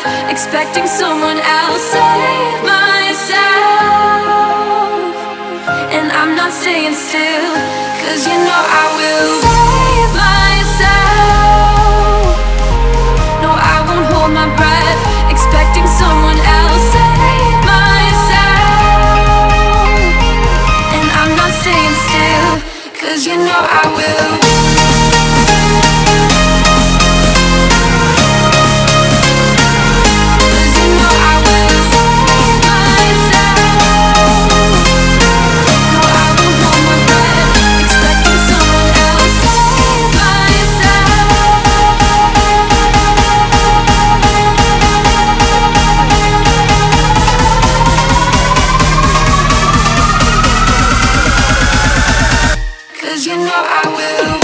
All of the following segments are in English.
expecting someone else. Save myself, and I'm not staying still, 'cause you know I will. Save myself, no, I won't hold my breath, expecting someone else. Save myself, and I'm not staying still, 'cause you know I will. You know I will.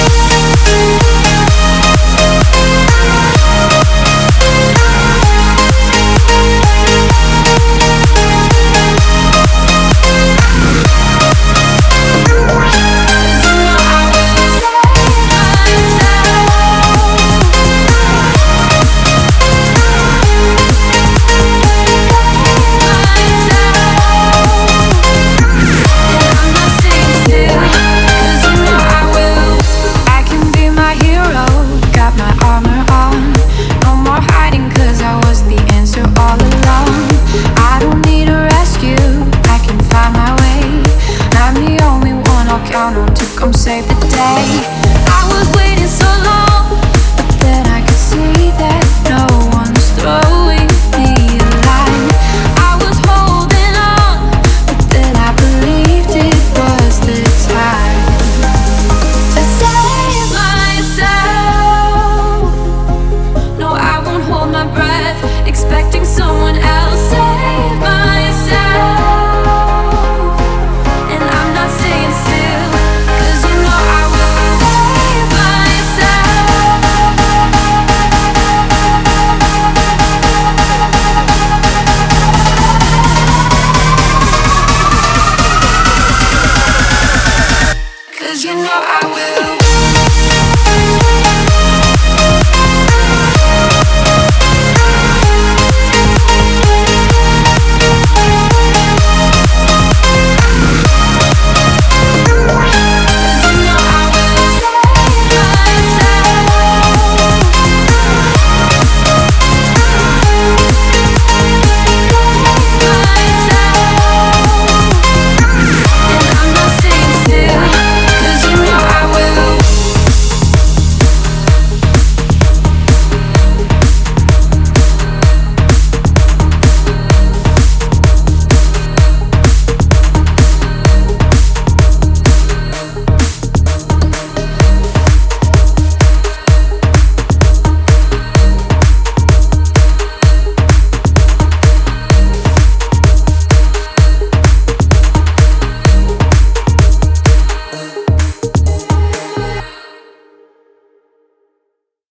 Come save the day. I was waiting so long, but then I could see that no one's throwing me a line. I was holding on, but then I believed it was the time to save myself. No, I won't hold my breath, expecting someone else. Save myself, and I'm not staying still, 'cause you know I will. Save myself, 'cause you know I will.